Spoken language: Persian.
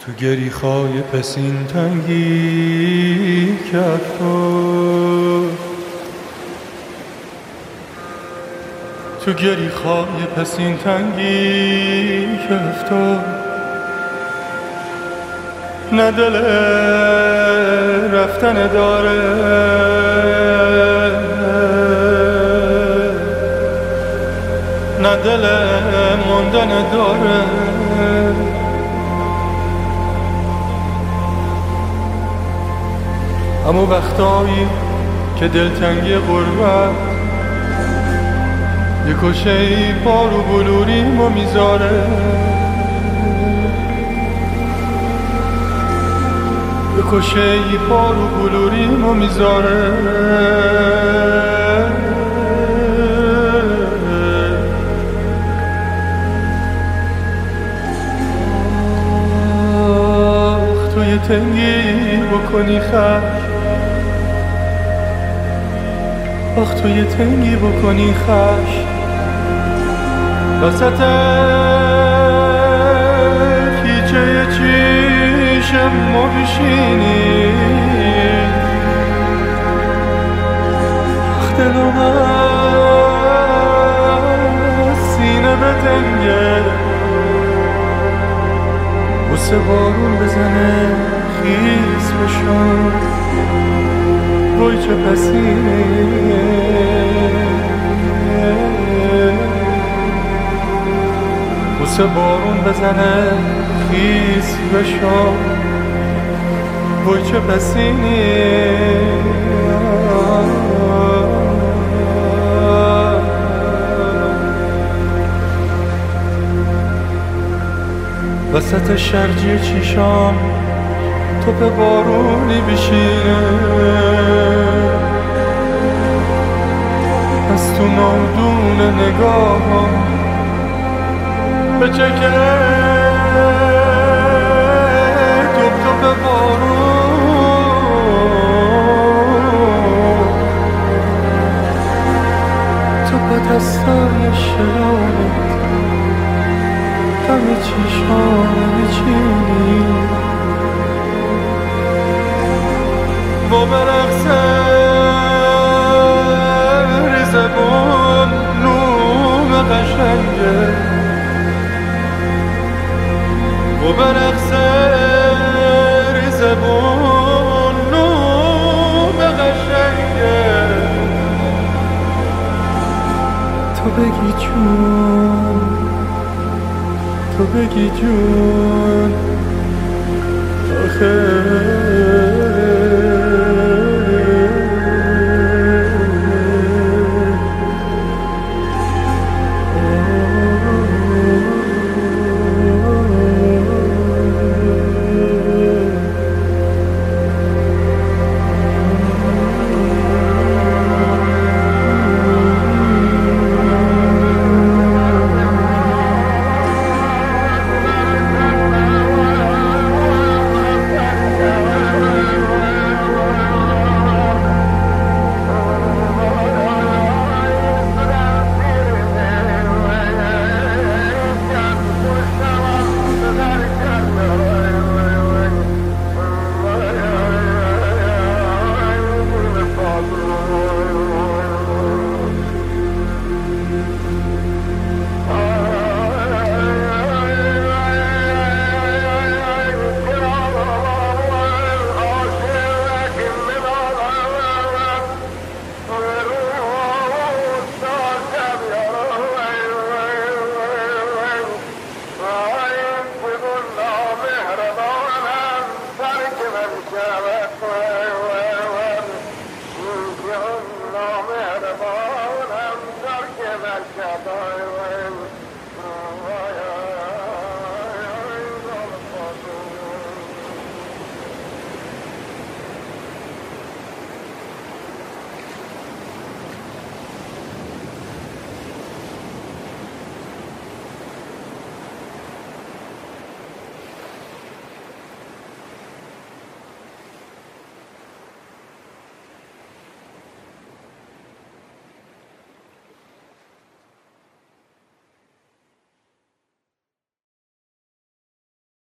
تو گریخای پسین تنگی کرد تو گریخای پسین تنگی کرد نه دل رفتن داره نه دل موندن داره اما وقتایی که دلتنگی غربت یه کشه‌ای پارو بلوریمو میذاره یه کشه‌ای پارو بلوریمو میذاره تو یه تنگی بکنی خش آخ تو یه تنگی بکنی خش وسط کیچه چیشم ما بشینی آخ دلم از سینه بتنگه بوسه بارون بزنه خیس بشم وای چه پسینه بوسه بارون بزنه خیس بشم وای چه پسینه وسط شرجی چیشام توپ بارونی بشینه از تو نادون نگاهم بچکه توپ بارون تو با دستای شلامت همه چیشام میچینی و برقصه ریزبون نوم قشنگه و برقصه ریزبون نوم قشنگه تو بگی جون تو بگی جون آخه